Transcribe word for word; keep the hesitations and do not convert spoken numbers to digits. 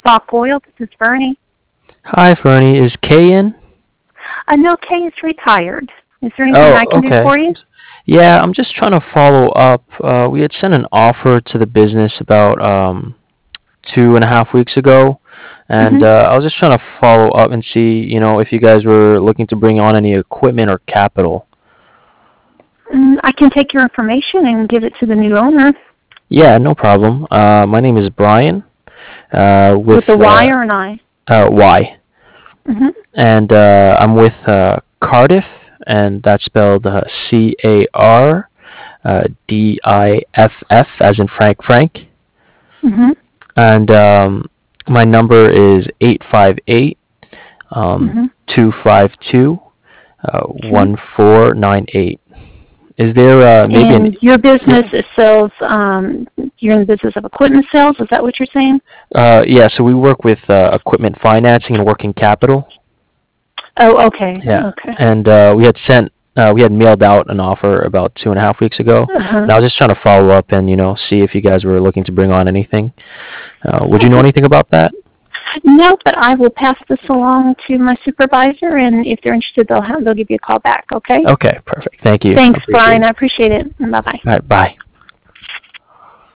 Stock Oil. This is Bernie. Hi, Fernie. Is Kay in? Uh, no, Kay is retired. Is there anything Oh, I can do okay. for you? Yeah, I'm just trying to follow up. Uh, we had sent an offer to the business about um, two and a half weeks ago, and Mm-hmm. uh, I was just trying to follow up and see, you know, if you guys were looking to bring on any equipment or capital. Mm, I can take your information and give it to the new owner. Yeah, no problem. Uh, my name is Brian, uh, with With a Y uh, or an I? uh, Y, Mm-hmm. and uh, I'm with uh, Cardiff, and that's spelled uh, C A R uh, D I F F, as in Frank Frank. Mm-hmm. And um, my number is eight five eight um, Mm-hmm. two five two uh, Okay. one four nine eight. Is there uh, maybe an And your business yeah is sells, um, you're in the business of equipment sales, is that what you're saying? uh, yeah? So we work with uh, equipment financing and working capital. Oh, okay, Yeah, okay. and uh, we had sent uh, we had mailed out an offer about two and a half weeks ago, Uh-huh. and I was just trying to follow up and you know see if you guys were looking to bring on anything. Uh, would you know Okay. anything about that? No, but I will pass this along to my supervisor, and if they're interested, they'll have, they'll give you a call back, okay? Okay, perfect. Thank you. I Thanks, appreciate Brian. it. I appreciate it. Bye-bye. All right, bye.